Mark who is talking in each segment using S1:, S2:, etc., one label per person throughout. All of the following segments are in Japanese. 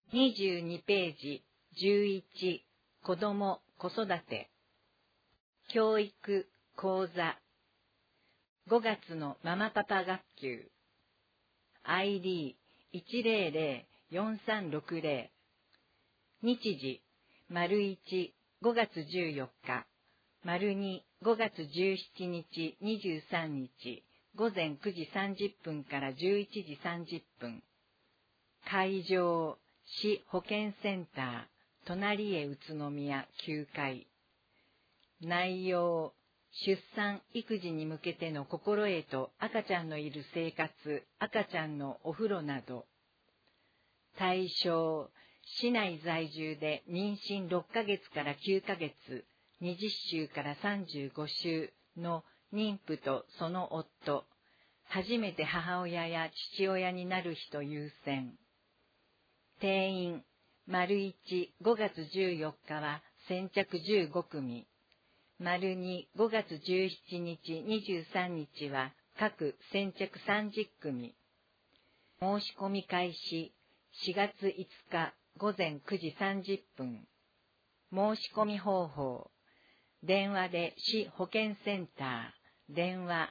S1: 22ページ11、子ども・子育て。教育・講座。5月のママパパ学級。ID1004360。日時、1、5月14日。2、5月17日23日。午前9時30分から11時30分。会場、市保健センター、隣へ宇都宮9階。内容、出産・育児に向けての心得と赤ちゃんのいる生活、赤ちゃんのお風呂など。対象、市内在住で妊娠6ヶ月から9ヶ月、20週から35週の妊婦とその夫、初めて母親や父親になる人優先。定員、1、5月14日は先着15組。2、5月17日23日は各先着30組。申し込み開始、4月5日午前9時30分。申し込み方法、電話で市保健センター、電話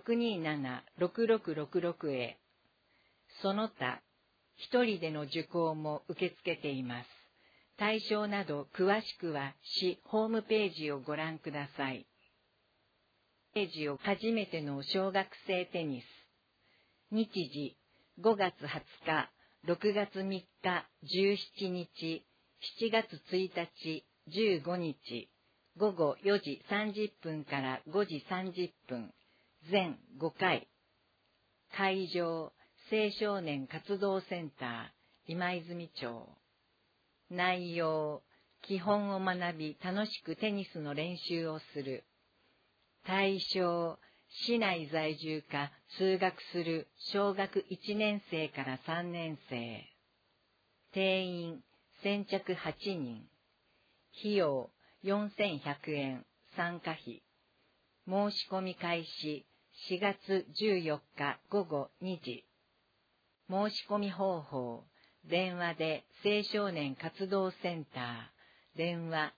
S1: 627-6666 へ。その他、一人での受講も受け付けています。対象など詳しくは市ホームページをご覧ください。ページを初めての小学生テニス。日時、5月20日、6月3日、17日、7月1日、15日、午後4時30分から5時30分、全5回。会場、青少年活動センター、今泉町。内容、基本を学び楽しくテニスの練習をする。対象、市内在住か通学する小学1年生から3年生。定員、先着8人。費用、4100円、参加費。申し込み開始、4月14日午後2時。申し込み方法、電話で青少年活動センター、電話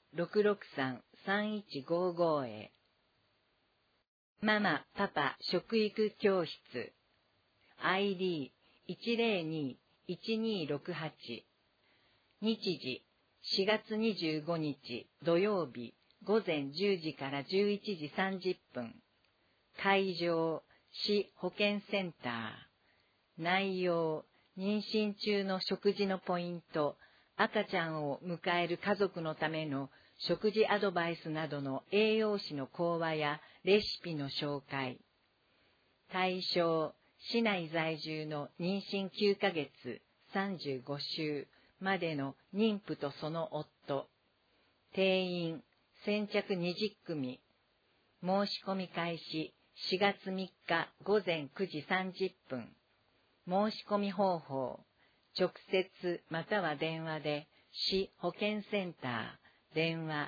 S1: 663-3155 へ。ママ・パパ食育教室。ID102-1268。日時、4月25日土曜日、午前10時から11時30分。会場、市保健センター。内容、妊娠中の食事のポイント、赤ちゃんを迎える家族のための食事アドバイスなどの栄養士の講話やレシピの紹介。対象、市内在住の妊娠9ヶ月、35週までの妊婦とその夫。定員、先着20組。申し込み開始、4月3日午前9時30分。申し込み方法、直接または電話で市保健センター、電話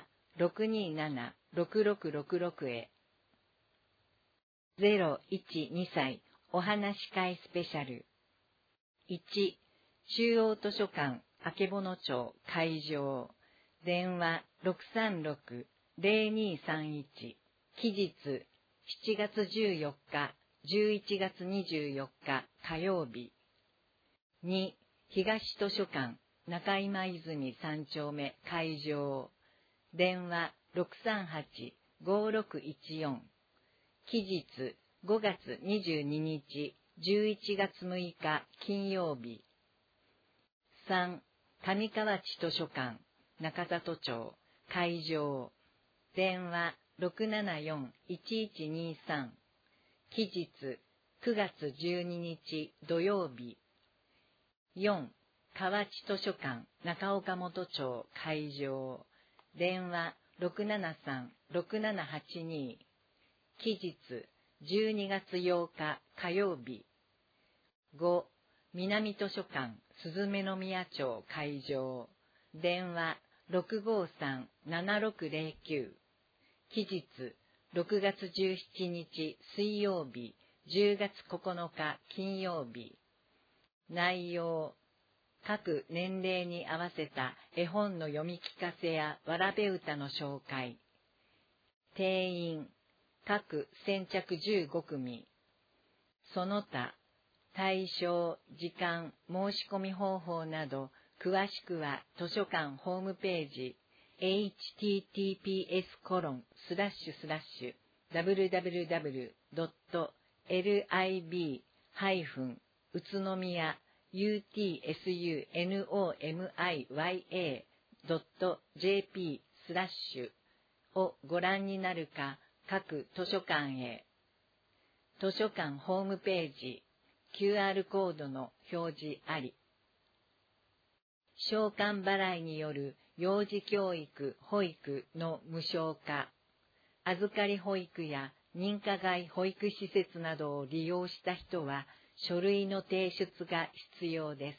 S1: 627-6666 へ。0-1-2歳お話し会スペシャル。1、中央図書館曙町会場、電話 636-0231。期日、7月14日、11月24日火曜日。2、東図書館中今泉3丁目会場。電話 638-5614。期日5月22日、11月6日金曜日。3、上河内図書館中里町会場。電話 674-1123。期日9月12日土曜日。4、河内図書館中岡本町会場。電話 673-6782。期日12月8日火曜日。5、南図書館鈴目宮町会場。電話 653-7609。期日6月17日水曜日、10月9日金曜日。内容、 各年齢に合わせた絵本の読み聞かせやわらべ歌の紹介。定員、各先着15組。その他、対象、時間、申し込み方法など、詳しくは図書館ホームページ、https://www.lib-utsunomiya.jp/ をご覧になるか、各図書館へ。図書館ホームページ、QR コードの表示あり。償還払いによる幼児教育・保育の無償化、預かり保育や認可外保育施設などを利用した人は書類の提出が必要です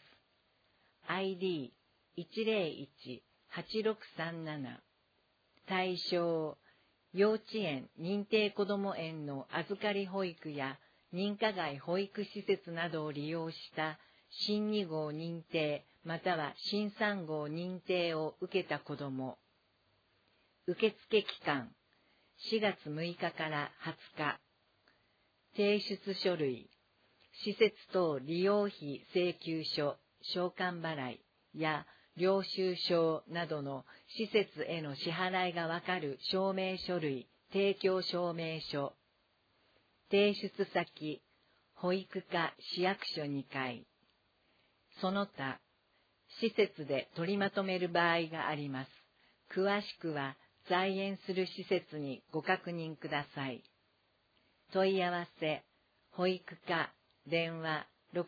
S1: 。ID101-8637 対象、幼稚園・認定こども園の預かり保育や認可外保育施設などを利用した新2号認定または新3号認定を受けた子ども。受付期間4月6日から20日。提出書類、施設等利用費請求書、償還払いや領収書などの施設への支払いがわかる証明書類、提供証明書。提出先、保育課市役所2階。その他、施設で取りまとめる場合があります。詳しくは在園する施設にご確認ください。問い合わせ、保育課、電話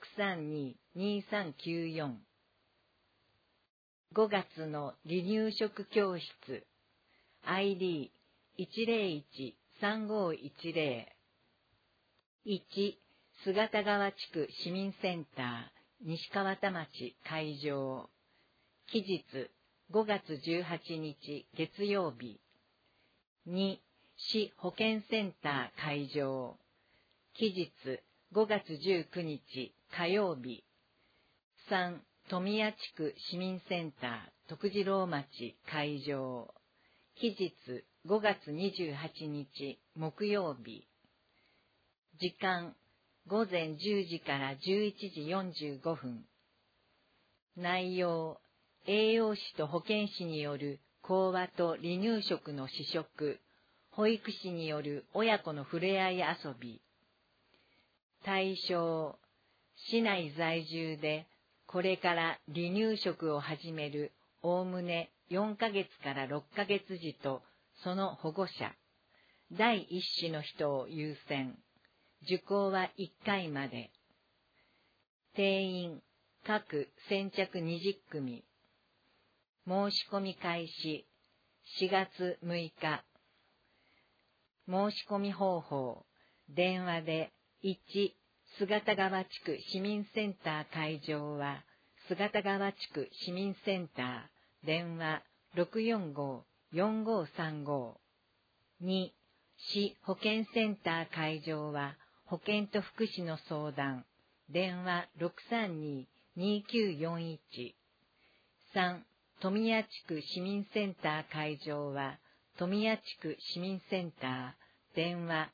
S1: 632-2394。5月の離乳食教室、ID101-3510。1、姿川地区市民センター、西川田町会場。期日5月18日月曜日。2、市保健センター会場。期日5月19日火曜日。3、富谷地区市民センター徳次郎町会場。期日5月28日木曜日。時間午前10時から11時45分。内容、栄養士と保健師による講話と離乳食の試食、保育士による親子のふれあい遊び。対象、市内在住でこれから離乳食を始めるおおむね4ヶ月から6ヶ月児とその保護者、第一子の人を優先。受講は1回まで。定員、各先着20組。申し込み開始、4月6日。申し込み方法、電話で1、姿川地区市民センター会場は、姿川地区市民センター、電話 645-4535。2、市保健センター会場は、保健と福祉の相談、電話 632-2941。3、富谷地区市民センター会場は、富谷地区市民センター、電話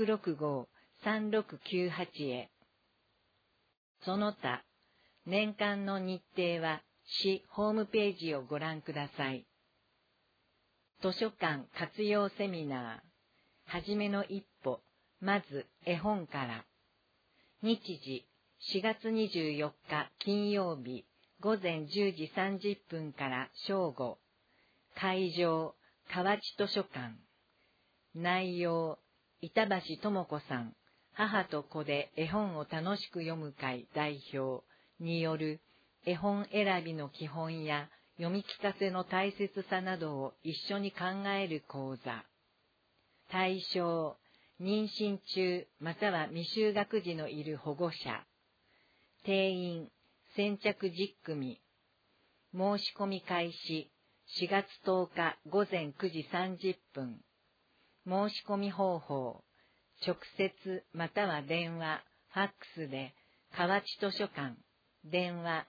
S1: 665-3698 へ。その他、年間の日程は市ホームページをご覧ください。図書館活用セミナー、はじめの一歩。まず絵本から。日時4月24日金曜日午前10時30分から正午。会場河内図書館。内容板橋智子さん、母と子で絵本を楽しく読む会代表による絵本選びの基本や読み聞かせの大切さなどを一緒に考える講座。対象妊娠中または未就学児のいる保護者。定員先着10組。申し込み開始4月10日午前9時30分。申し込み方法、直接または電話、ファックスで河内図書館電話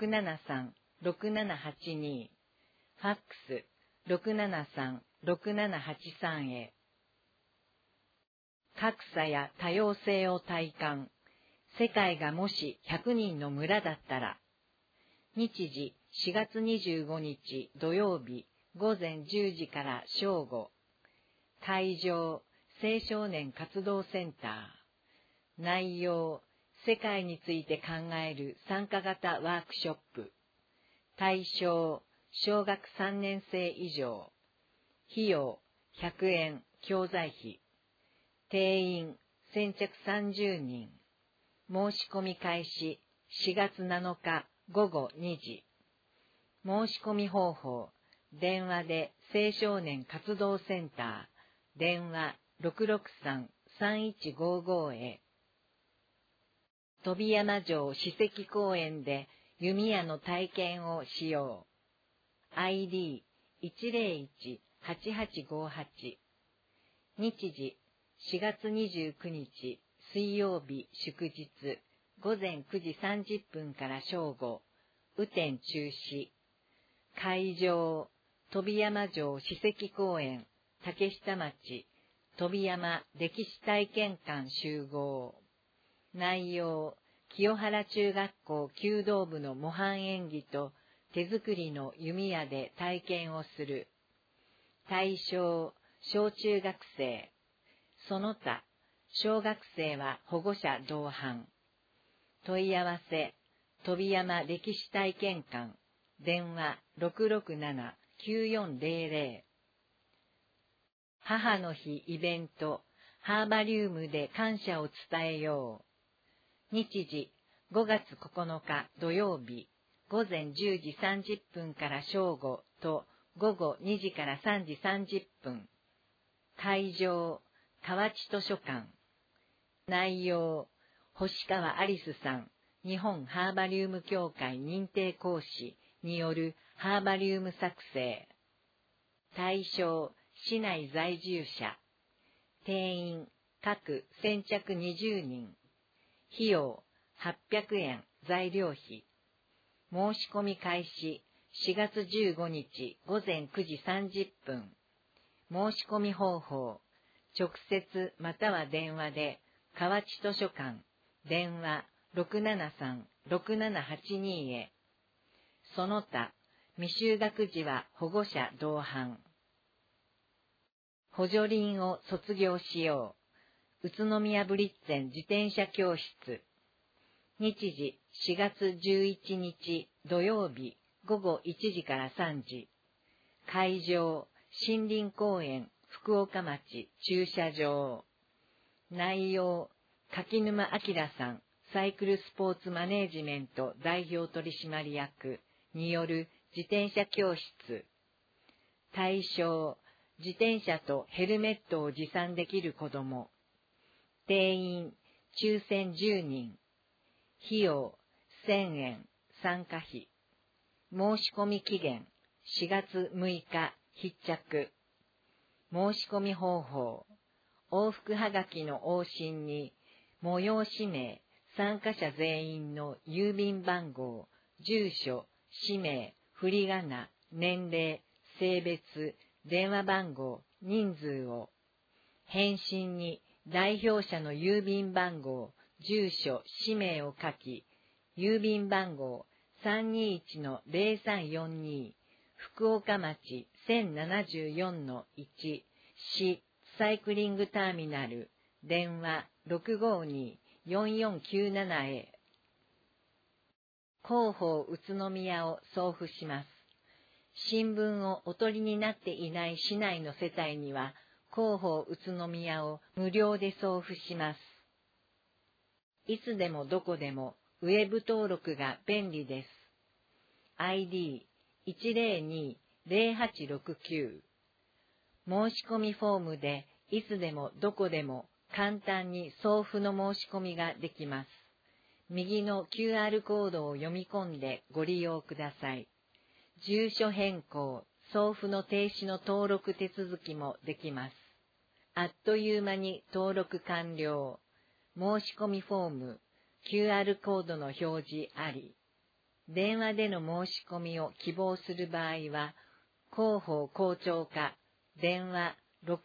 S1: 673-6782、ファックス673-6783へ。格差や多様性を体感。世界がもし100人の村だったら。日時4月25日土曜日午前10時から正午。会場青少年活動センター。内容世界について考える参加型ワークショップ。対象小学3年生以上。費用100円教材費。定員先着30人。申し込み開始4月7日午後2時。申し込み方法、電話で青少年活動センター、電話663-3155へ。飛山城史跡公園で弓矢の体験をしよう。ID101-8858。日時4月29日水曜日祝日午前9時30分から正午。雨天中止。会場飛山城史跡公園竹下町飛山歴史体験館集合。内容清原中学校弓道部の模範演技と手作りの弓矢で体験をする。対象小中学生。その他小学生は保護者同伴。問い合わせ飛山歴史体験館電話667-9400。母の日イベントハーバリウムで感謝を伝えよう。日時5月9日土曜日午前10時30分から正午と午後2時から3時30分。会場河内図書館。内容星川アリスさん日本ハーバリウム協会認定講師によるハーバリウム作成。対象市内在住者。定員各先着20人。費用800円材料費。申し込み開始4月15日午前9時30分。申し込み方法直接または電話で河内図書館電話673-6782へ。その他未就学児は保護者同伴。補助輪を卒業しよう。宇都宮ブリッツェン自転車教室。日時4月11日土曜日午後1時から3時。会場森林公園福岡町駐車場。内容柿沼明さんサイクルスポーツマネージメント代表取締役による自転車教室。対象自転車とヘルメットを持参できる子ども。定員抽選10人。費用1000円参加費。申し込み期限4月6日必着。申し込み方法往復はがきの往診に催し名参加者全員の郵便番号住所氏名振り仮名年齢性別電話番号人数を。返信に代表者の郵便番号住所氏名を書き郵便番号321-0342福岡町1074-1市サイクリングターミナル電話652-4497へ。広報宇都宮を送付します。新聞をお取りになっていない市内の世帯には広報宇都宮を無料で送付します。いつでもどこでもウェブ登録が便利です。ID102-0869。申し込みフォームでいつでもどこでも簡単に送付の申し込みができます。右の QR コードを読み込んでご利用ください。住所変更、送付の停止の登録手続きもできます。あっという間に登録完了。申し込みフォーム、QR コードの表示あり。 電話での申し込みを希望する場合は、広報校長課電話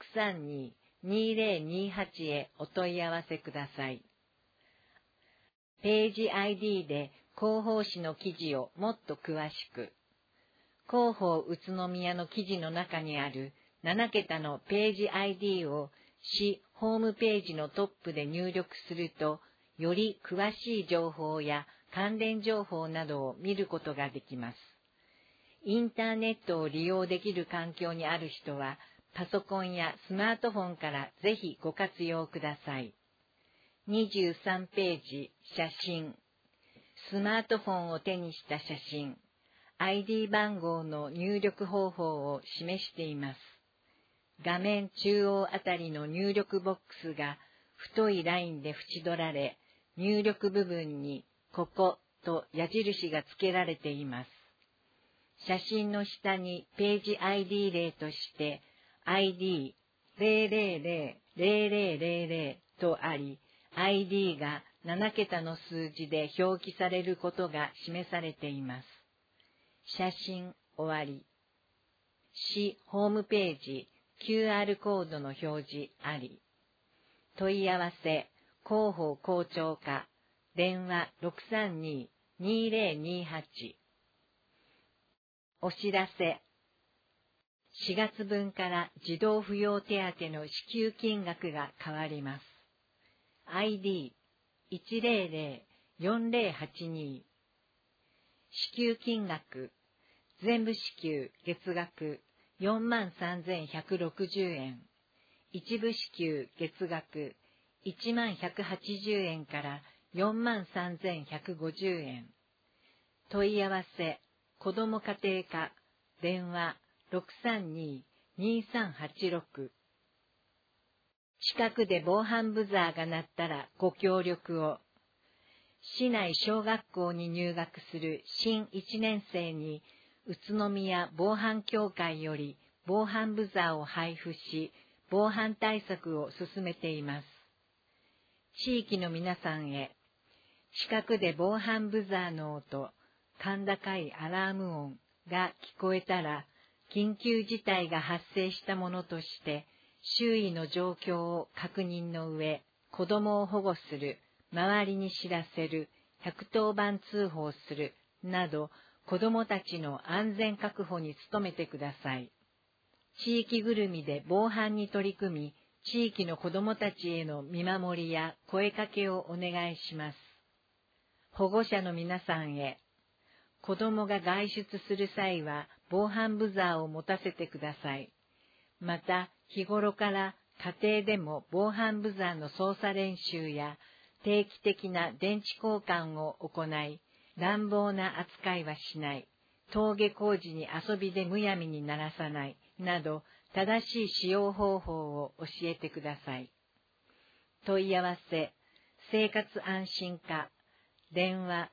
S1: 632-2028 へお問い合わせください。ページ ID で広報誌の記事をもっと詳しく。広報宇都宮の記事の中にある7桁のページ ID を市ホームページのトップで入力すると、より詳しい情報や関連情報などを見ることができます。インターネットを利用できる環境にある人は、パソコンやスマートフォンからぜひご活用ください。23ページ、写真。スマートフォンを手にした写真。ID 番号の入力方法を示しています。画面中央あたりの入力ボックスが太いラインで縁取られ、入力部分にここと矢印が付けられています。写真の下にページ ID 例として ID0000000 とあり、ID が7桁の数字で表記されることが示されています。写真終わり。市ホームページ QR コードの表示あり。問い合わせ広報校長課電話 632-2028。お知らせ。4月分から児童扶養手当の支給金額が変わります。ID1004082。支給金額、全部支給月額43,160円。一部支給月額13,180円から43,150円。問い合わせ、子ども家庭課、電話 632-2386。近くで防犯ブザーが鳴ったらご協力を。市内小学校に入学する新1年生に、宇都宮防犯協会より防犯ブザーを配布し、防犯対策を進めています。地域の皆さんへ、近くで防犯ブザーの音、甲高いアラーム音が聞こえたら、緊急事態が発生したものとして、周囲の状況を確認の上、子供を保護する、周りに知らせる、110番通報する、など、子供たちの安全確保に努めてください。地域ぐるみで防犯に取り組み、地域の子供たちへの見守りや声かけをお願いします。保護者の皆さんへ、子供が外出する際は防犯ブザーを持たせてください。また、日頃から家庭でも防犯ブザーの操作練習や定期的な電池交換を行い、乱暴な扱いはしない、登下校時に遊びでむやみに鳴らさない、など正しい使用方法を教えてください。問い合わせ、生活安心課、電話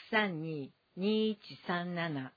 S1: 632-2137。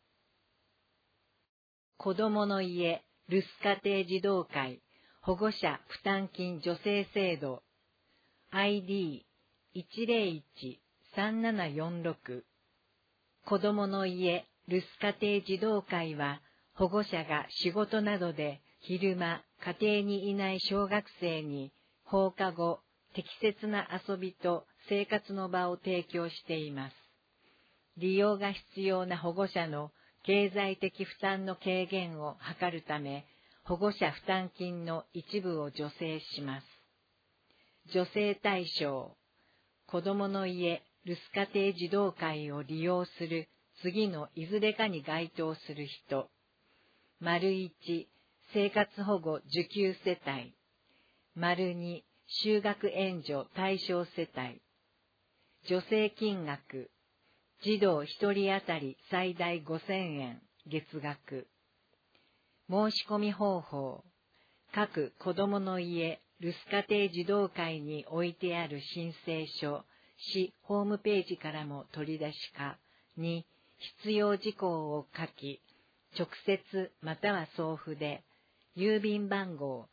S1: 子どもの家、留守家庭児童会、保護者負担金助成制度、ID101-3746。子どもの家、留守家庭児童会は、保護者が仕事などで昼間、家庭にいない小学生に放課後、適切な遊びと生活の場を提供しています。利用が必要な保護者の経済的負担の軽減を図るため、保護者負担金の一部を助成します。助成対象、子どもの家、留守家庭児童会を利用する次のいずれかに該当する人。1、生活保護受給世帯。2、就学援助対象世帯。助成金額。児童1人当たり最大5,000円、月額。申し込み方法。各子どもの家、留守家庭児童会に置いてある申請書、市ホームページからも取り出しか。2、必要事項を書き、直接または送付で、郵便番号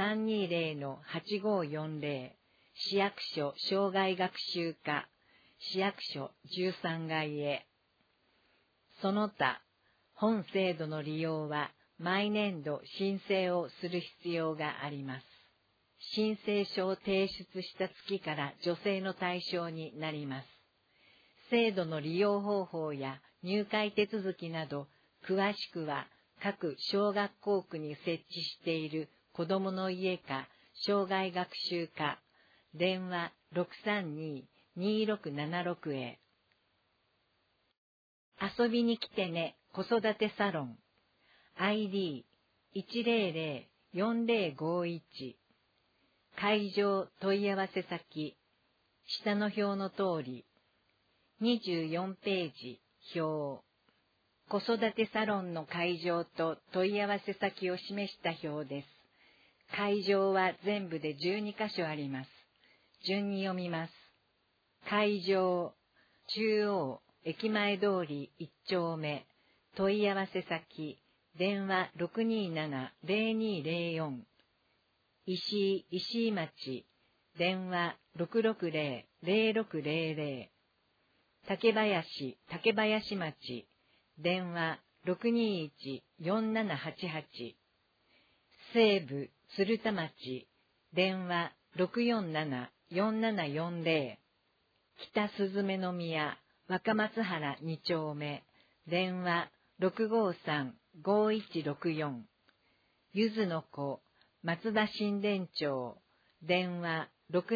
S1: 320-8540、市役所障害学習課、市役所13階へ。 その他、本制度の利用は毎年度申請をする必要があります。申請書を提出した月から助成の対象になります。制度の利用方法や入会手続きなど、詳しくは各小学校区に設置している子どもの家か障害学習課、電話 632-2676 へ。遊びに来てね子育てサロン ID1004051 会場問い合わせ先下の表の通り24ページ表子育てサロンの会場と問い合わせ先を示した表です。会場は全部で12カ所あります。順に読みます。会場中央駅前通り1丁目問い合わせ先電話 627-0204 石井町電話 660-0600 竹林町電話 621-4788 西部鶴田町電話 647-4740 北すずめの宮若松原2丁目電話 653-5164 ゆずの子松田新田町電話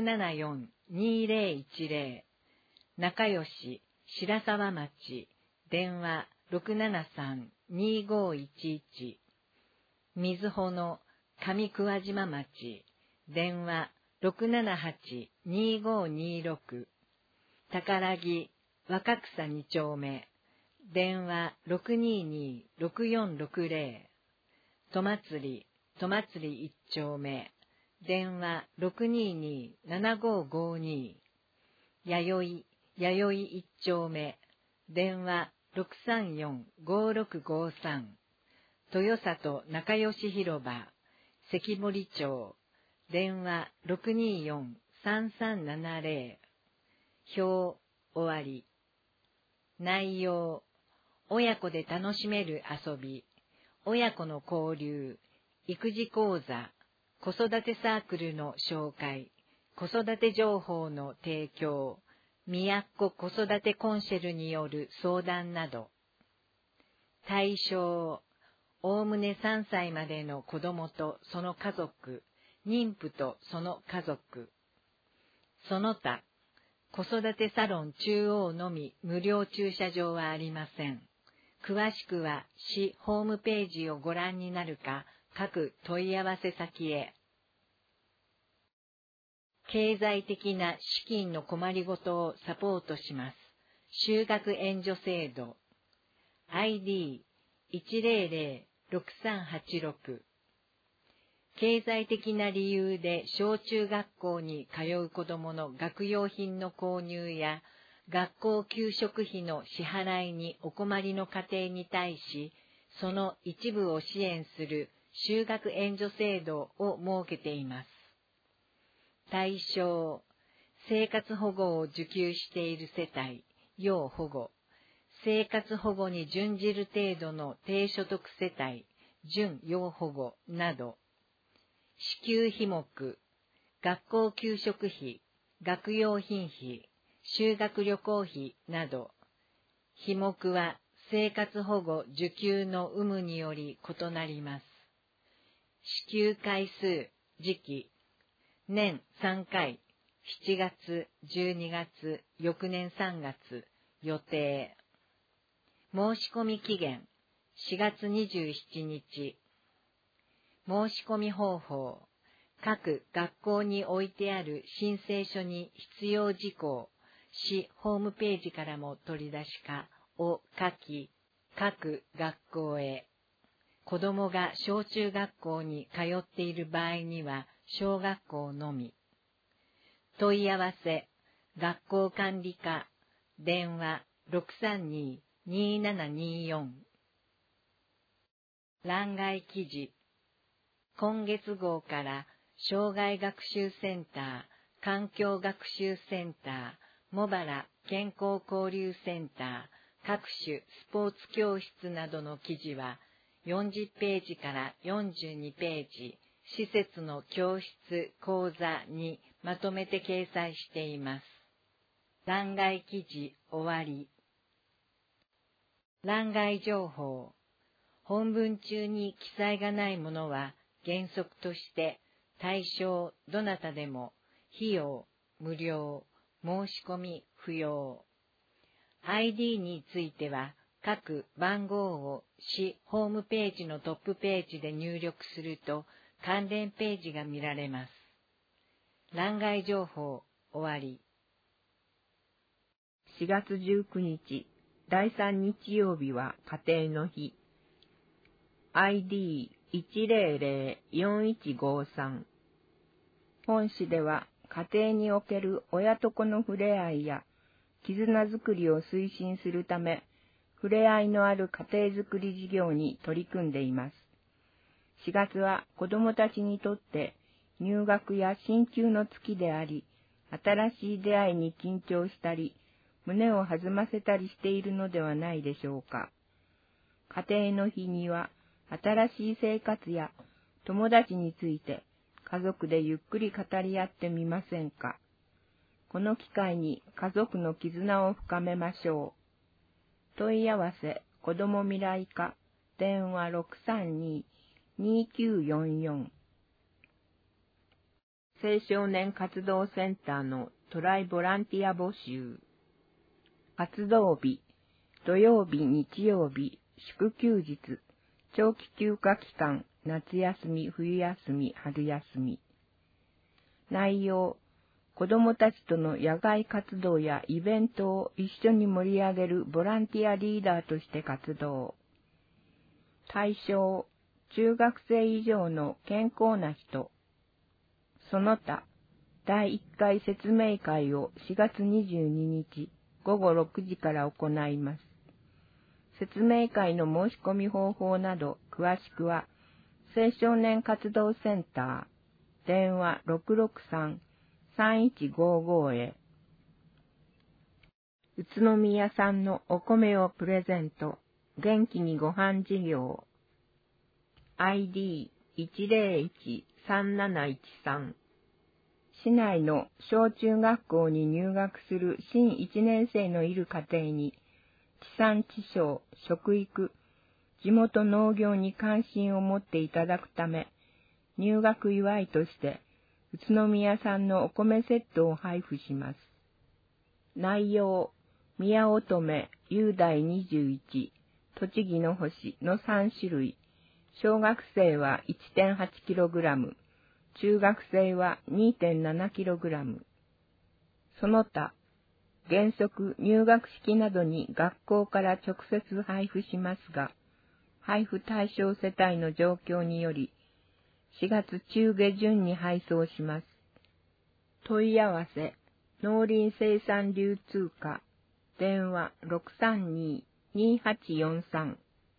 S1: 674-2010 仲良し白沢町電話 673-2511 瑞穂の上桑島町電話 678-2526 宝木若草2丁目電話 622-6460 戸祭1丁目電話 622-7552 弥生1丁目電話 634-5653 豊里仲良し広場関森町電話 624-3370 表終わり。内容親子で楽しめる遊び親子の交流育児講座子育てサークルの紹介子育て情報の提供宮っ子子育てコンシェルによる相談など。対象おおむね3歳までの子どもとその家族妊婦とその家族。その他子育てサロン中央のみ無料駐車場はありません。詳しくは市ホームページをご覧になるか各問い合わせ先へ。経済的な資金の困りごとをサポートします。就学援助制度 ID100-6386 経済的な理由で小中学校に通う子どもの学用品の購入や学校給食費の支払いにお困りの家庭に対し、その一部を支援する就学援助制度を設けています。対象、生活保護を受給している世帯、要保護、生活保護に準じる程度の低所得世帯、準要保護など。支給費目、学校給食費、学用品費、修学旅行費など、費目は生活保護受給の有無により異なります。支給回数、時期、年3回、7月、12月、翌年3月、予定。申し込み期限、4月27日。申し込み方法、各学校に置いてある申請書に必要事項、市ホームページからも取り出しかを書き、各学校へ。子どもが小中学校に通っている場合には小学校のみ。問い合わせ、学校管理課、電話 632-2724。欄外記事。今月号から障害学習センター、環境学習センター、茂原健康交流センター、 各種スポーツ教室などの記事は40ページから42ページ、施設の教室講座にまとめて掲載しています。欄外記事終わり。欄外情報。本文中に記載がないものは原則として対象どなたでも費用無料、申し込み不要。ID については各番号を市ホームページのトップページで入力すると関連ページが見られます。欄外情報終わり。
S2: 4月19日、第3日曜日は家庭の日。ID1004153。本市では家庭における親と子の触れ合いや絆づくりを推進するため、触れ合いのある家庭づくり事業に取り組んでいます。4月は子どもたちにとって入学や進級の月であり、新しい出会いに緊張したり、胸を弾ませたりしているのではないでしょうか。家庭の日には、新しい生活や友達について家族でゆっくり語り合ってみませんか。この機会に家族の絆を深めましょう。問い合わせ、子ども未来課、電話 632-2944。青少年活動センターのトライボランティア募集。活動日、土曜日、日曜日、祝休日、長期休暇期間、夏休み、冬休み、春休み。内容、子どもたちとの野外活動やイベントを一緒に盛り上げるボランティアリーダーとして活動。対象、中学生以上の健康な人。その他、第1回説明会を4月22日午後6時から行います。説明会の申し込み方法など詳しくは、青少年活動センター、電話 663-3155 へ。宇都宮産のお米をプレゼント、元気にご飯事業。ID1013713。市内の小中学校に入学する新1年生のいる家庭に、地産地消、食育、地元農業に関心を持っていただくため、入学祝いとして、宇都宮産のお米セットを配布します。内容、宮乙女、雄大21、栃木の星の3種類、小学生は 1.8kg、中学生は 2.7kg。その他、原則入学式などに学校から直接配布しますが、配布対象世帯の状況により、4月中下旬に配送します。問い合わせ、農林生産流通課、電話 632-2843。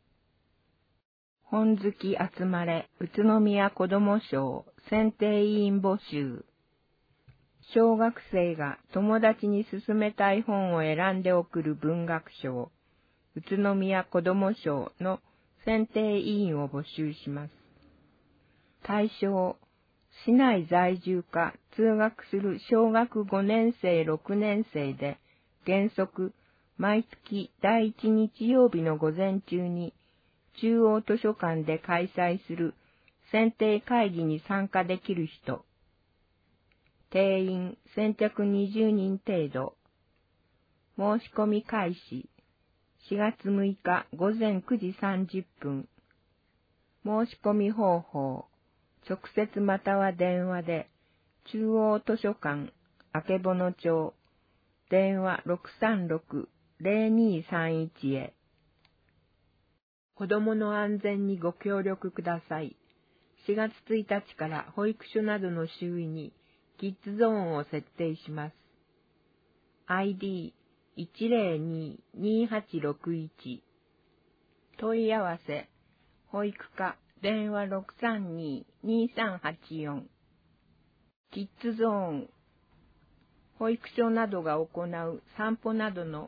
S2: 本好き集まれ、宇都宮子ども賞、選定委員募集。小学生が友達に勧めたい本を選んで送る文学賞、宇都宮子ども賞の選定委員を募集します。対象、市内在住か通学する小学5年生6年生で、原則、毎月第1日曜日の午前中に、中央図書館で開催する選定会議に参加できる人。定員先着20人程度。申し込み開始。4月6日午前9時30分。申し込み方法。直接または電話で、中央図書館、曙町、電話 636-0231 へ。子どもの安全にご協力ください。4月1日から保育所などの周囲にキッズゾーンを設定します。ID102-2861。問い合わせ、保育課、電話 632-2384。キッズゾーン、保育所などが行う散歩などの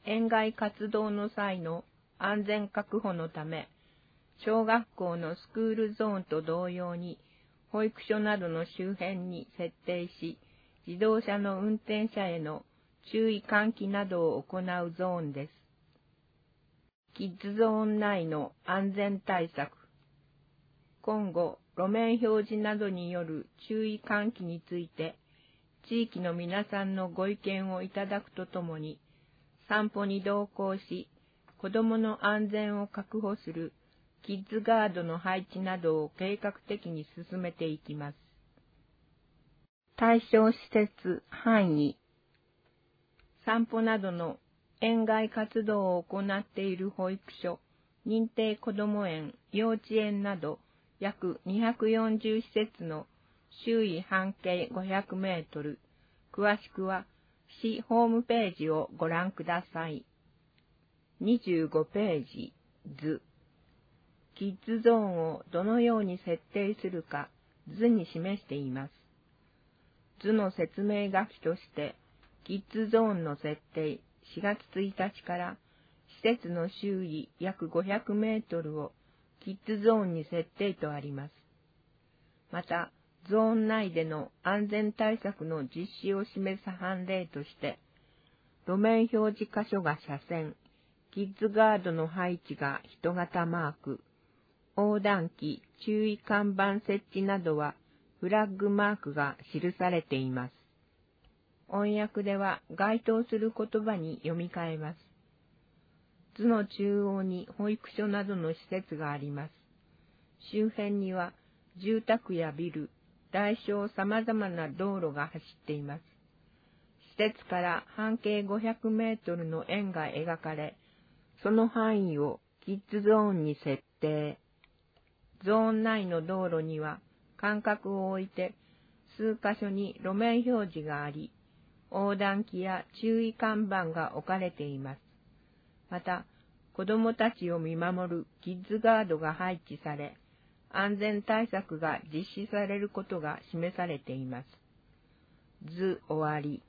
S2: 園外活動の際の安全確保のため、小学校のスクールゾーンと同様に、保育所などの周辺に設定し、自動車の運転者への注意喚起などを行うゾーンです。キッズゾーン内の安全対策。今後、路面表示などによる注意喚起について、地域の皆さんのご意見をいただくとともに、散歩に同行し、子どもの安全を確保するキッズガードの配置などを計画的に進めていきます。対象施設範囲。散歩などの園外活動を行っている保育所、認定こども園、幼稚園など約240施設の周囲半径500メートル、詳しくは市ホームページをご覧ください。25ページ図。キッズゾーンをどのように設定するか図に示しています。図の説明書きとして、キッズゾーンの設定4月1日から施設の周囲約500メートルをキッズゾーンに設定とあります。また、ゾーン内での安全対策の実施を示す範例として、路面表示箇所が車線、キッズガードの配置が人型マーク、横断機、注意看板設置などはフラッグマークが記されています。音訳では該当する言葉に読み替えます。図の中央に保育所などの施設があります。周辺には住宅やビル、大小様々な道路が走っています。施設から半径500メートルの円が描かれ、その範囲をキッズゾーンに設定。ゾーン内の道路には間隔を置いて数カ所に路面表示があり、横断機や注意看板が置かれています。また、子どもたちを見守るキッズガードが配置され、安全対策が実施されることが示されています。図終わり。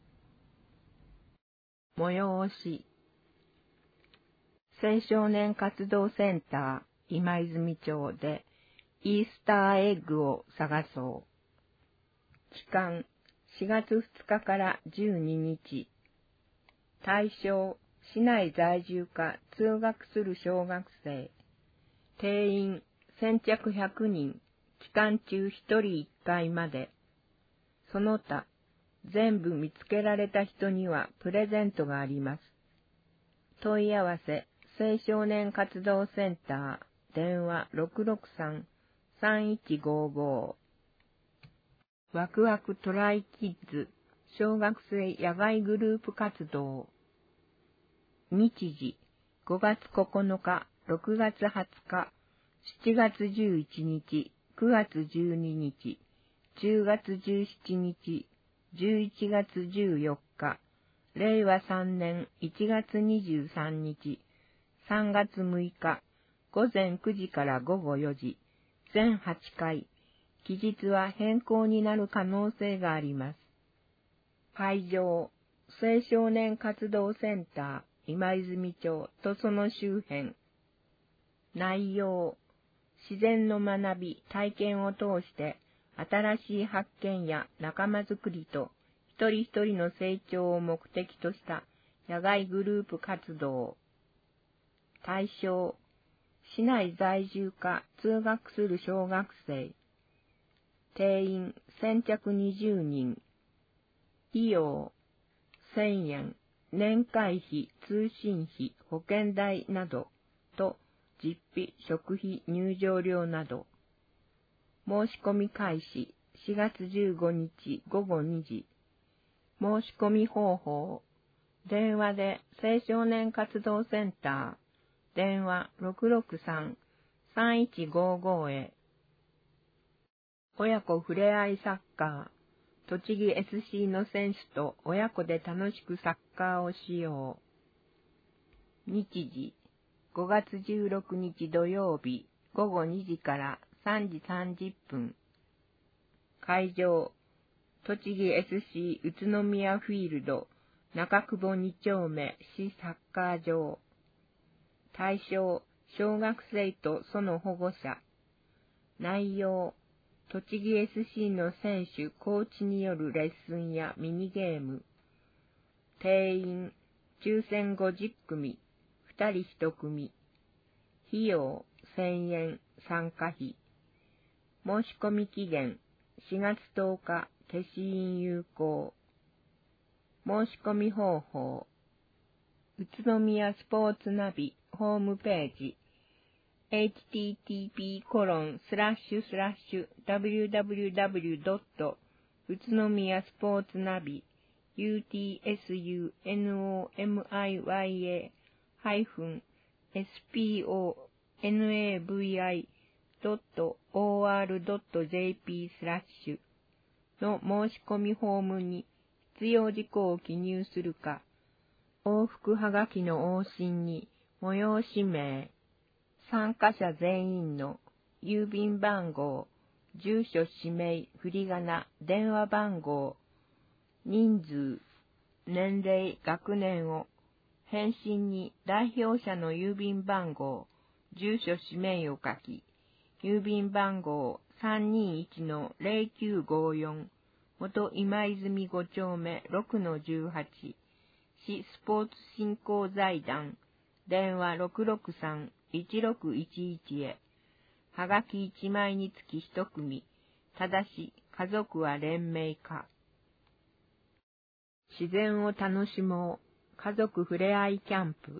S2: 催し。青少年活動センター今泉町でイースターエッグを探そう。期間4月2日から12日。対象市内在住か通学する小学生。定員先着100人。期間中1人1回まで。その他、全部見つけられた人にはプレゼントがあります。問い合わせ青少年活動センター電話 663-3155 ワクワクトライキッズ小学生野外グループ活動日時5月9日、6月20日、7月11日、9月12日、10月17日、11月14日、令和3年1月23日、3月6日、午前9時から午後4時、全8回、期日は変更になる可能性があります。会場、青少年活動センター、今泉町とその周辺。内容、自然の学び、体験を通して、新しい発見や仲間づくりと、一人一人の成長を目的とした野外グループ活動。対象、市内在住か通学する小学生。定員先着20人。費用、1000円、年会費、通信費、保険代などと、実費、食費、入場料など。申し込み開始、4月15日午後2時。申し込み方法、電話で青少年活動センター、電話 663-3155 へ。親子ふれあいサッカー、栃木 SC の選手と親子で楽しくサッカーをしよう。日時、5月16日土曜日午後2時から3時30分。会場、栃木 SC 宇都宮フィールド中久保2丁目市サッカー場。対象、小学生とその保護者。内容、栃木 SC の選手、コーチによるレッスンやミニゲーム。定員、抽選50組、2人1組。費用、1000円、参加費。申し込み期限、4月10日、消印有効。申し込み方法。宇都宮スポーツナビホームページ http://www. 宇都宮スポーツナビ utsunomiya-sponavi.or.jp/ の申し込みフォームに必要事項を記入するか、往復はがきの往診に催し名、参加者全員の郵便番号、住所氏名、振り仮名、電話番号、人数、年齢、学年を、返信に代表者の郵便番号、住所氏名を書き、郵便番号 321-0954 元今泉5丁目 6-18 市スポーツ振興財団電話 663-1611 へはがき1枚につき1組ただし家族は連名化。自然を楽しもう家族ふれあいキャンプ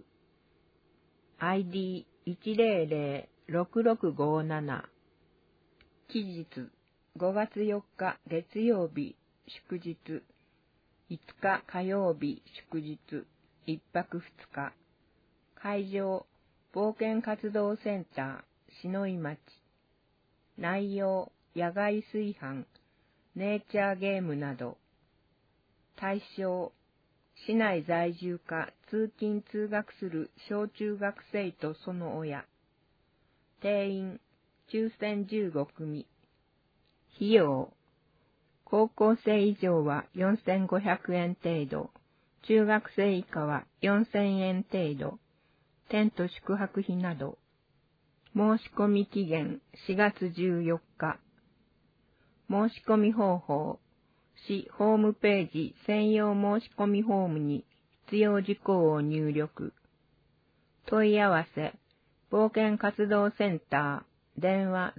S2: ID1006657 期日5月4日月曜日祝日5日火曜日祝日1泊2日会場冒険活動センター篠井町内容野外炊飯ネイチャーゲームなど対象市内在住か通勤通学する小中学生とその親定員抽選15組費用高校生以上は4500円程度、中学生以下は4000円程度、テント宿泊費など。申し込み期限4月14日。申し込み方法、市ホームページ専用申し込みフォームに必要事項を入力。問い合わせ、冒険活動センター、電話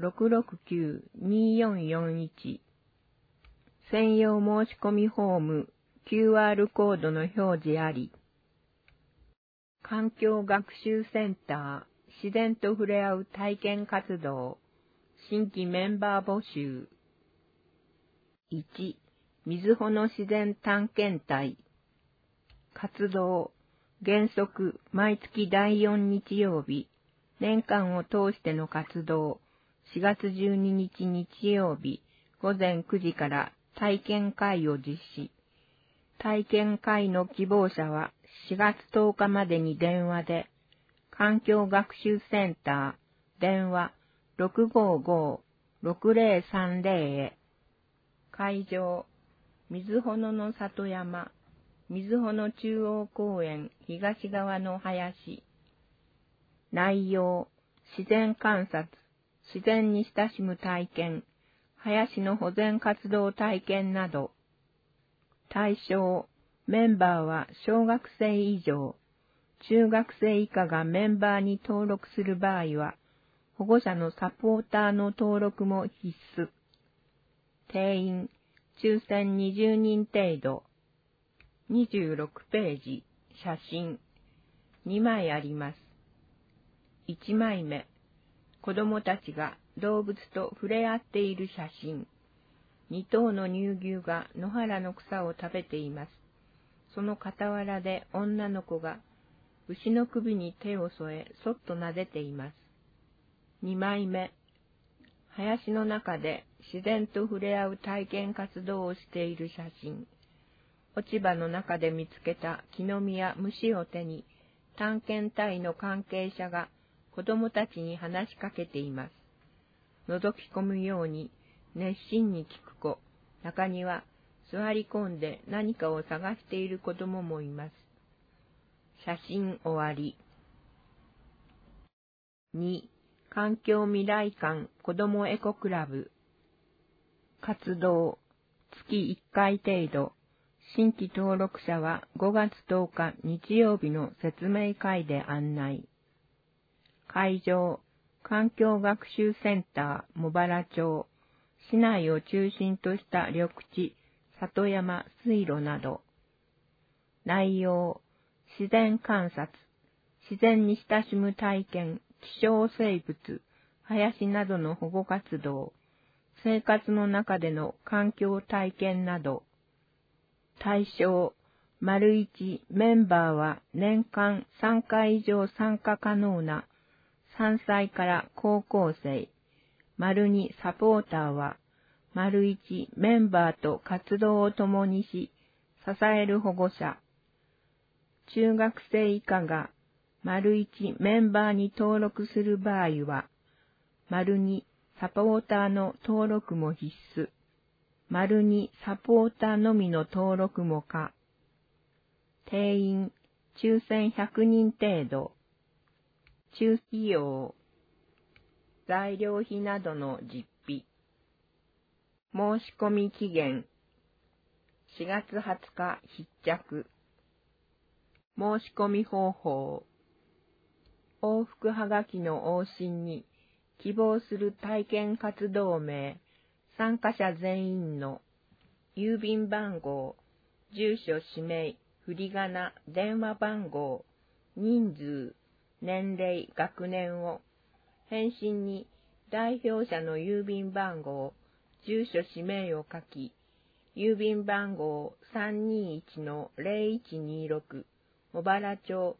S2: 669-2441専用申し込みフォーム QR コードの表示あり。環境学習センター自然と触れ合う体験活動新規メンバー募集。1、瑞穂の自然探検隊活動原則毎月第4日曜日年間を通しての活動4月12日日曜日午前9時から体験会を実施。体験会の希望者は4月10日までに電話で、環境学習センター、電話 655-6030 へ。会場、瑞穂野の里山、瑞穂野中央公園東側の林。内容、自然観察、自然に親しむ体験、林の保全活動体験など。対象、メンバーは小学生以上、中学生以下がメンバーに登録する場合は、保護者のサポーターの登録も必須。定員、抽選20人程度。26ページ、写真。2枚あります。1枚目、子供たちが動物と触れ合っている写真。2頭の乳牛が野原の草を食べています。その傍らで女の子が牛の首に手を添え、そっと撫でています。2枚目、林の中で自然と触れ合う体験活動をしている写真。落ち葉の中で見つけた木の実や虫を手に、探検隊の関係者が子供たちに話しかけています。覗き込むように熱心に聞く子、中には座り込んで何かを探している子供もいます。写真終わり。2、環境未来館子どもエコクラブ。活動、月1回程度。新規登録者は5月10日日曜日の説明会で案内。会場、環境学習センター、茂原町。市内を中心とした緑地、里山、水路など。内容、自然観察、自然に親しむ体験、希少生物、林などの保護活動、生活の中での環境体験など。対象、1、メンバーは年間3回以上参加可能な3歳から高校生。2、サポーターは、1、メンバーと活動を共にし、支える保護者。中学生以下が、1、メンバーに登録する場合は、2、サポーターの登録も必須。2、サポーターのみの登録も可。定員、抽選100人程度。抽費用、材料費などの実費。申し込み期限、4月20日必着。申し込み方法、往復はがきの往診に希望する体験活動名、参加者全員の郵便番号、住所氏名、振り仮名、電話番号、人数、年齢、学年を、返信に代表者の郵便番号、住所氏名を書き、郵便番号 321-0126、茂原町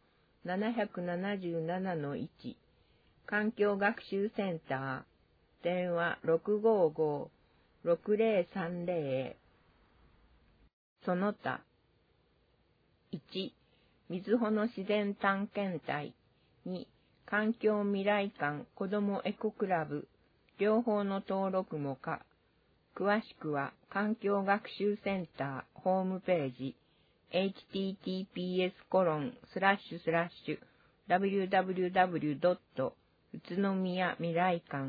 S2: 777-1、環境学習センター、電話655-6030。その他。1、みずほの自然探検隊。2、環境未来館子どもエコクラブ。両方の登録も可。詳しくは環境学習センターホームページ https://www. 宇都宮未来館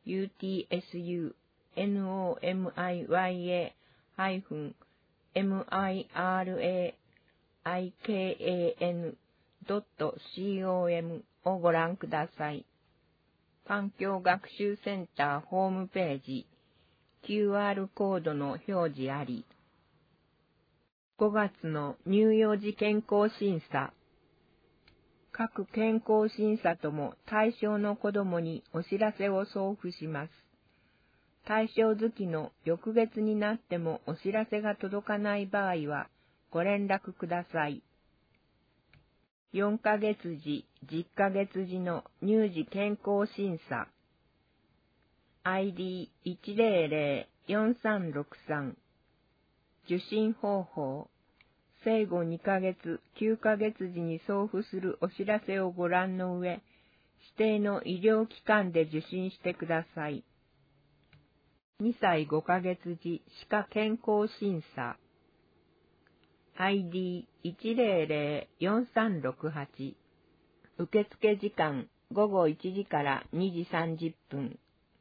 S2: utsunomiya-miraikkan.com をご覧ください。環境学習センターホームページQR コードの表示あり。5月の乳幼児健康審査。各健康審査とも対象の子どもにお知らせを送付します。対象月の翌月になってもお知らせが届かない場合はご連絡ください。4ヶ月時、10ヶ月時の乳児健康審査。ID1004363 受診方法生後2ヶ月、9ヶ月時に送付するお知らせをご覧の上、指定の医療機関で受診してください。2歳5ヶ月時歯科健康審査 ID1004368 受付時間午後1時から2時30分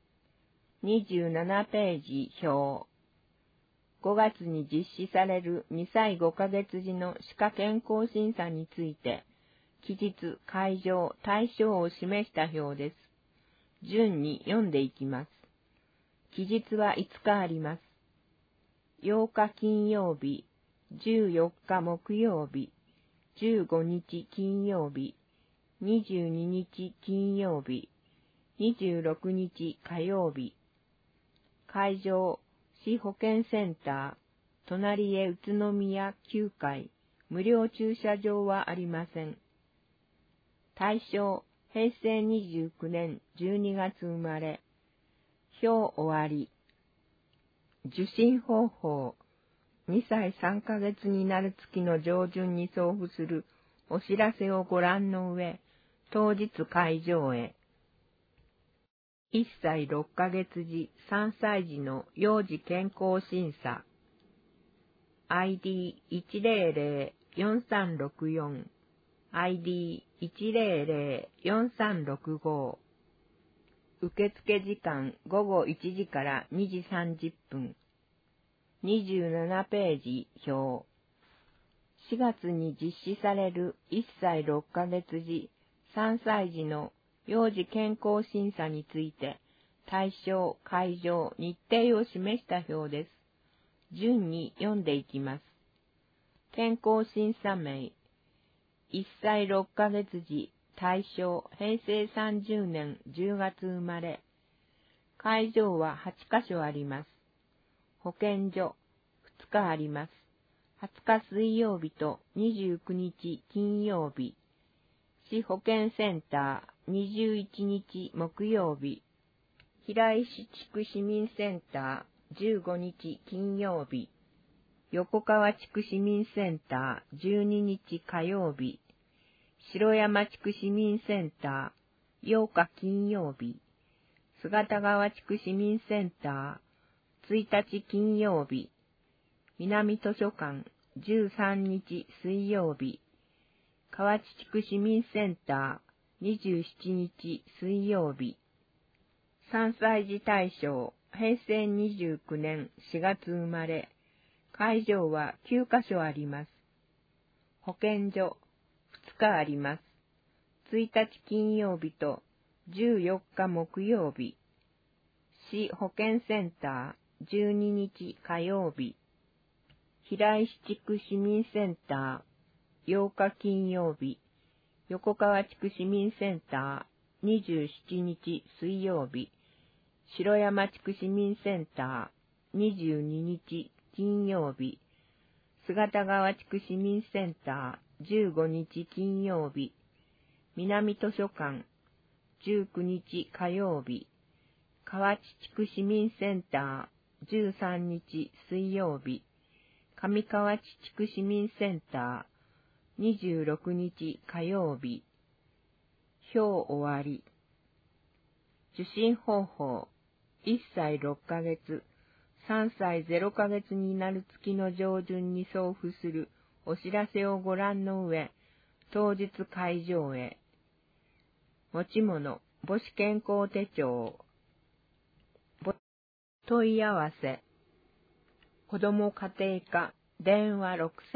S2: 27ページ表。5月に実施される2歳5ヶ月時の歯科健康審査について、期日、会場、対象を示した表です。順に読んでいきます。期日は5日あります。8日金曜日、14日木曜日、15日金曜日、22日金曜日、26日火曜日。会場、市保健センター、隣へ宇都宮9階、無料駐車場はありません。対象、平成29年12月生まれ。表終わり。受診方法、2歳3ヶ月になる月の上旬に送付するお知らせをご覧の上、当日会場へ。1歳6ヶ月時、3歳児の幼児健康審査。 ID1004364 ID1004365 受付時間午後1時から2時30分。27ページ表。4月に実施される1歳6ヶ月児、3歳児の幼児健康審査について、対象、会場、日程を示した表です。順に読んでいきます。健康審査名、1歳6ヶ月児、対象、平成30年10月生まれ。会場は8カ所あります。保健所、2日あります。20日水曜日と29日金曜日。市保健センター、21日木曜日。平石地区市民センター、15日金曜日。横川地区市民センター、12日火曜日。城山地区市民センター、8日金曜日。姿川地区市民センター、1日金曜日。南図書館、13日水曜日。河内地区市民センター、27日水曜日。3歳児対象、平成29年4月生まれ。会場は9カ所あります。保健所、2日あります。1日金曜日と14日木曜日。市保健センター、12日火曜日。平石地区市民センター、8日金曜日。横川地区市民センター、27日水曜日。城山地区市民センター、22日金曜日。姿川地区市民センター、15日金曜日。南図書館、19日火曜日。河内地区市民センター、13日水曜日。上河内地区市民センター、26日火曜日。表終わり。受診方法。1歳6ヶ月、3歳0ヶ月になる月の上旬に送付するお知らせをご覧の上、当日会場へ。持ち物、母子健康手帳。問い合わせ。子ども家庭科、電話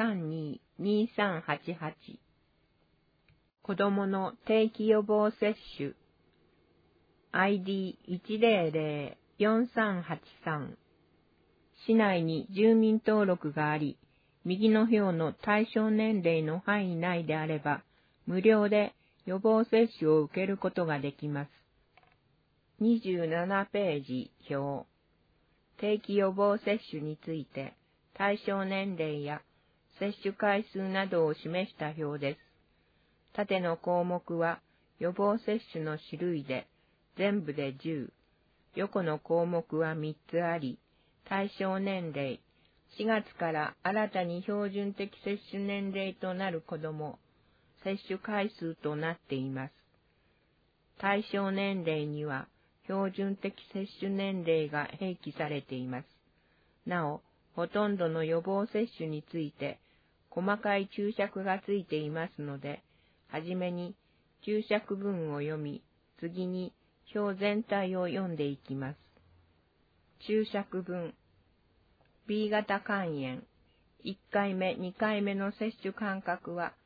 S2: 632-2388。子どもの定期予防接種。ID1004383。市内に住民登録があり、右の表の対象年齢の範囲内であれば、無料で予防接種を受けることができます。27ページ表。定期予防接種について、対象年齢や接種回数などを示した表です。縦の項目は予防接種の種類で、全部で10。横の項目は3つあり、対象年齢、4月から新たに標準的接種年齢となる子ども、接種回数となっています。対象年齢には標準的接種年齢が併記されています。なお、ほとんどの予防接種について細かい注釈がついていますので、はじめに注釈文を読み、次に表全体を読んでいきます。注釈文。B 型肝炎。1回目、2回目の接種間隔は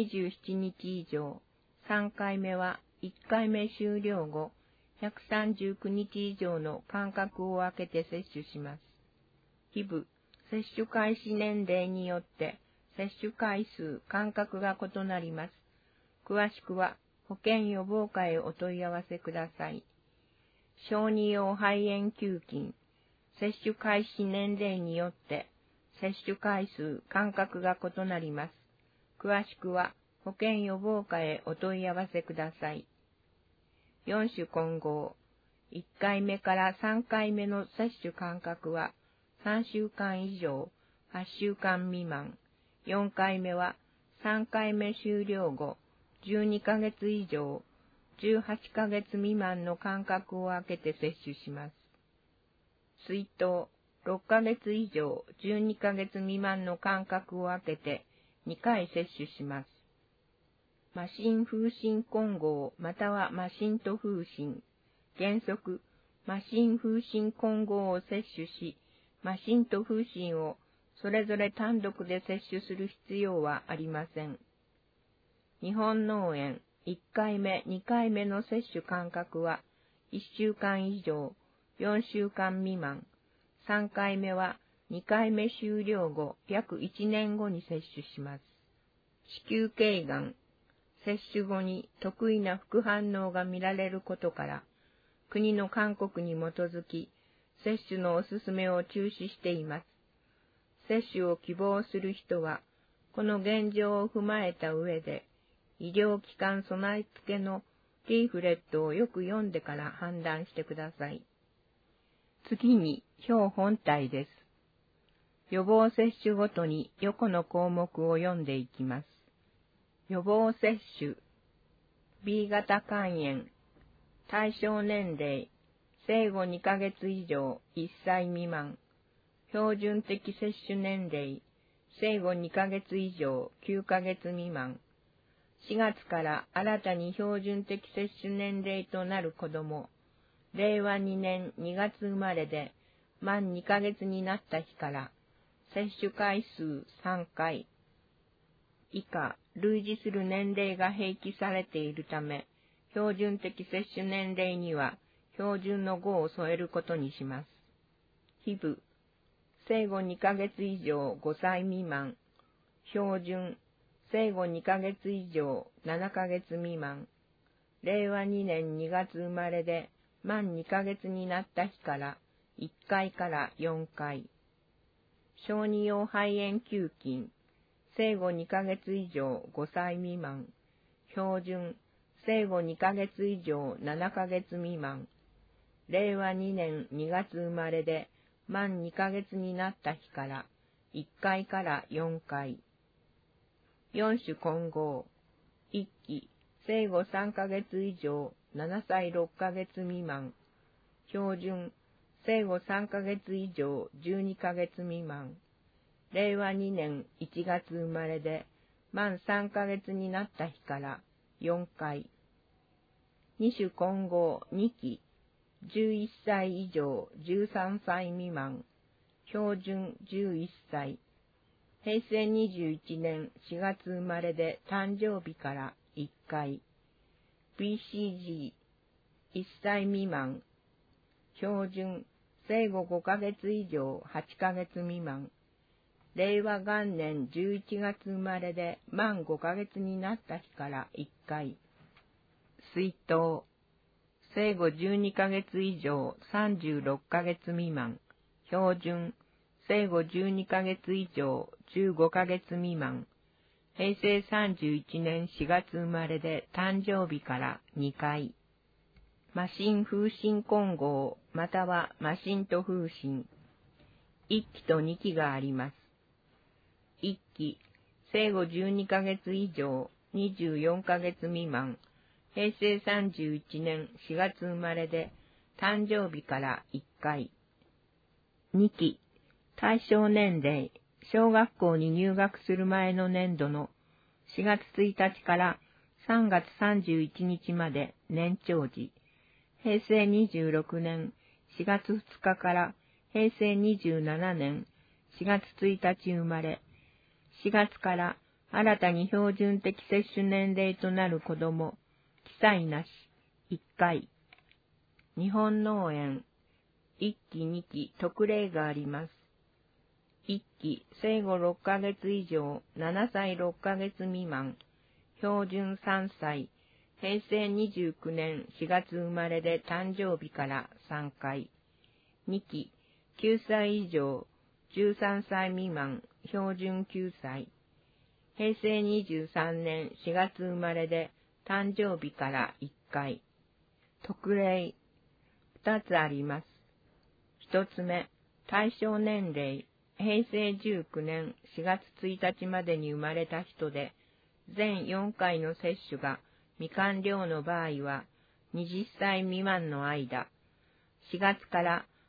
S2: 27日以上。3回目は1回目終了後、139日以上の間隔を空けて接種します。非部、接種開始年齢によって接種回数、間隔が異なります。詳しくは保健予防課へお問い合わせください。小児用肺炎球菌、接種開始年齢によって接種回数、間隔が異なります。詳しくは保健予防課へお問い合わせください。4種混合、1回目から3回目の接種間隔は3週間以上、8週間未満。4回目は3回目終了後、12ヶ月以上、18ヶ月未満の間隔を空けて接種します。水筒、 6ヶ月以上12ヶ月未満の間隔を空けて2回接種します。麻疹風疹混合または麻疹と風疹、原則、麻疹風疹混合を接種し、麻疹と風疹をそれぞれ単独で接種する必要はありません。日本脳炎1回目、2回目の接種間隔は1週間以上、4週間未満、3回目は2回目終了後約1年後に接種します。子宮頸がん、接種後に特異な副反応が見られることから、国の勧告に基づき、接種のおすすめを中止しています。接種を希望する人は、この現状を踏まえた上で、医療機関備え付けのリーフレットをよく読んでから判断してください。次に、表本体です。予防接種ごとに横の項目を読んでいきます。予防接種、B 型肝炎、対象年齢、生後2ヶ月以上1歳未満、標準的接種年齢、生後2ヶ月以上9ヶ月未満、4月から新たに標準的接種年齢となる子ども、令和2年2月生まれで満2ヶ月になった日から、接種回数3回、以下、類似する年齢が併記されているため、標準的接種年齢には標準の5を添えることにします。非部、生後2ヶ月以上5歳未満、標準、生後2ヶ月以上7ヶ月未満、令和2年2月生まれで満2ヶ月になった日から1回から4回。小児用肺炎球菌、生後2ヶ月以上5歳未満、標準、生後2ヶ月以上7ヶ月未満、令和2年2月生まれで満2ヶ月になった日から1回から4回。4種混合、1期、生後3ヶ月以上7歳6ヶ月未満、標準、生後3ヶ月以上12ヶ月未満、令和2年1月生まれで満3ヶ月になった日から4回。2種混合2期、11歳以上13歳未満、標準11歳、平成21年4月生まれで誕生日から1回、BCG、1歳未満、標準、生後5ヶ月以上8ヶ月未満、令和元年11月生まれで満5ヶ月になった日から1回。水筒、生後12ヶ月以上36ヶ月未満、標準、生後12ヶ月以上15ヶ月未満、平成31年4月生まれで誕生日から2回。麻疹風疹混合または麻疹と風疹。1期と2期があります。1期、生後12ヶ月以上24ヶ月未満、平成31年4月生まれで誕生日から1回。2期、対象年齢、小学校に入学する前の年度の4月1日から3月31日まで年長児、平成26年4月2日から平成27年4月1日生まれ、4月から新たに標準的接種年齢となる子ども、記載なし、1回。日本脳炎、1期2期特例があります。1期、生後6ヶ月以上7歳6ヶ月未満、標準3歳、平成29年4月生まれで誕生日から3回。2期、9歳以上13歳未満、標準9歳。平成23年4月生まれで誕生日から1回。特例、2つあります。1つ目、対象年齢、平成19年4月1日までに生まれた人で、全4回の接種が未完了の場合は、20歳未満の間、4月から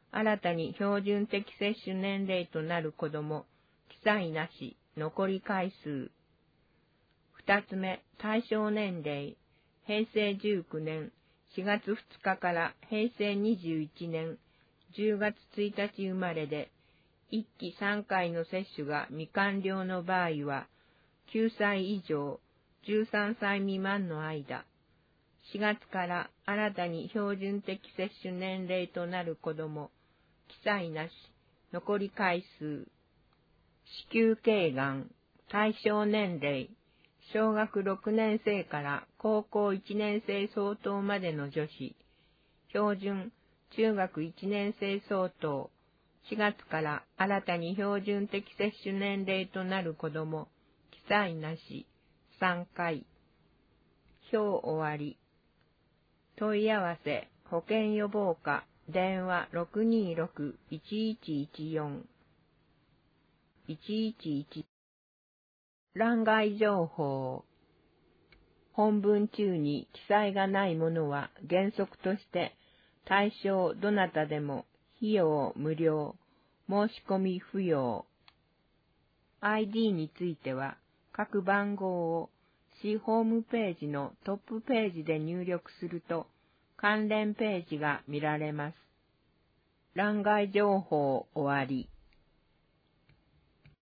S2: 新たに標準的接種年齢となる子供、記載なし、残り回数。二つ目、対象年齢、平成19年4月2日から平成21年10月1日生まれで、1期3回の接種が未完了の場合は、9歳以上、13歳未満の間、4月から新たに標準的接種年齢となる子供、記載なし、残り回数。子宮頸がん、対象年齢、小学6年生から高校1年生相当までの女子、標準、中学1年生相当、4月から新たに標準的接種年齢となる子供、記載なし、3回。表終わり。問い合わせ、保健予防課、電話 626-1114。111。欄外情報。本文中に記載がないものは原則として対象どなたでも費用無料、申し込み不要。ID については各番号を市ホームページのトップページで入力すると関連ページが見られます。欄外情報終わり。